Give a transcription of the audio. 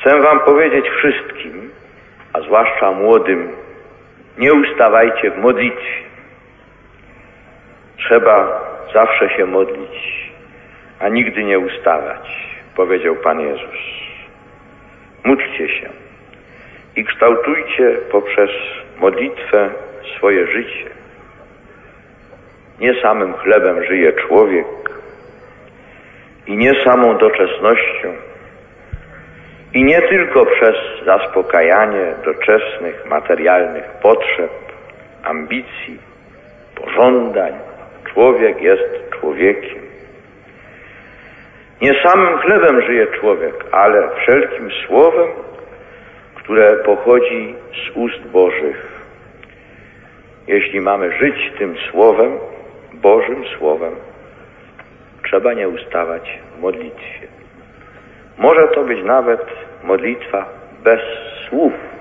Chcę wam powiedzieć wszystkim, a zwłaszcza młodym, nie ustawajcie w modlitwie. Trzeba zawsze się modlić, a nigdy nie ustawać, powiedział Pan Jezus. Módlcie się i kształtujcie poprzez modlitwę swoje życie. Nie samym chlebem żyje człowiek i nie samą doczesnością i nie tylko przez zaspokajanie doczesnych, materialnych potrzeb, ambicji, pożądań. Człowiek jest człowiekiem. Nie samym chlebem żyje człowiek, ale wszelkim słowem, które pochodzi z ust Bożych. Jeśli mamy żyć tym słowem, Bożym słowem, trzeba nie ustawać w modlitwie. Może to być nawet modlitwa bez słów.